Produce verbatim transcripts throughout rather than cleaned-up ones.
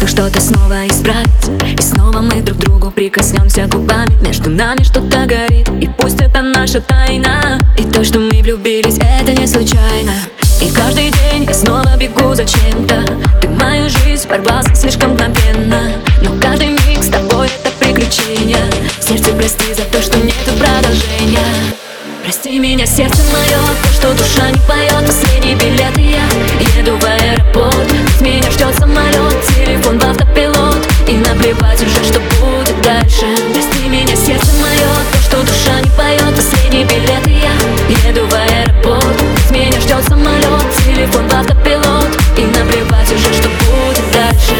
попытках что-то снова исправить. И снова мы друг к другу прикоснемся губами. Между нами что-то горит, и пусть это наша тайна. И то, что мы влюбились, это не случайно. И каждый день я снова бегу за чем-то. Ты мою жизнь ворвался слишком мгновенно, но каждый миг с тобой это приключение. Сердце, прости за то, что нету продолжения. Прости меня, сердце мое, то, что душа не поет. Последний билет, и я еду в аэропорт. Ведь меня ждет самолет, телефон в автопилот. И наплевать уже, что будет дальше. Прости меня, сердце мое, то, что душа не поет. Последний билет, и я еду в аэропорт. Ведь меня ждет самолет, телефон в автопилот. И наплевать уже, что будет дальше.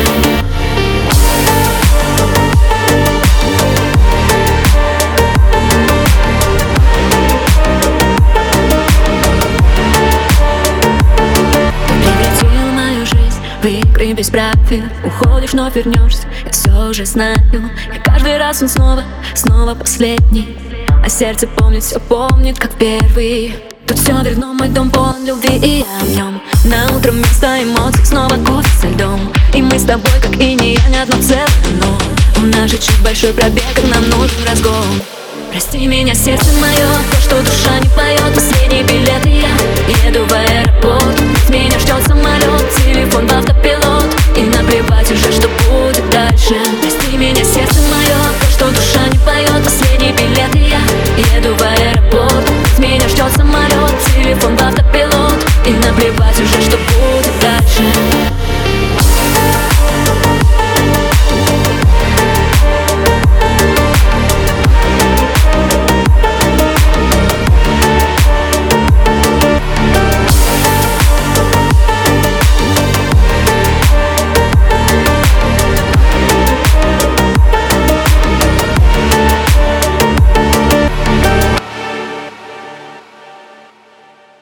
В игры без правил уходишь, но вернешься. Я все уже знаю. И каждый раз он снова, снова последний. А сердце помнит, все помнит, как первый. Тут все верно, мой дом полон любви, и я в нем. На утро вместо эмоций снова кофе со льдом. И мы с тобой, как и не я, не одно целое, но у нас же чуть большой пробег, и нам нужен разгон. Прости меня, сердце мое, то, что душа не поет. Последний билет, и я еду в аэропорт. Ведь меня ждет самолет, телефон в автопилот. И наплевать уже, что будет дальше. Прости меня, сердце мое, то, что душа не поет. Последний билет, и я еду в аэропорт. Ведь меня ждет самолет, телефон в автопилот. И наплевать уже, что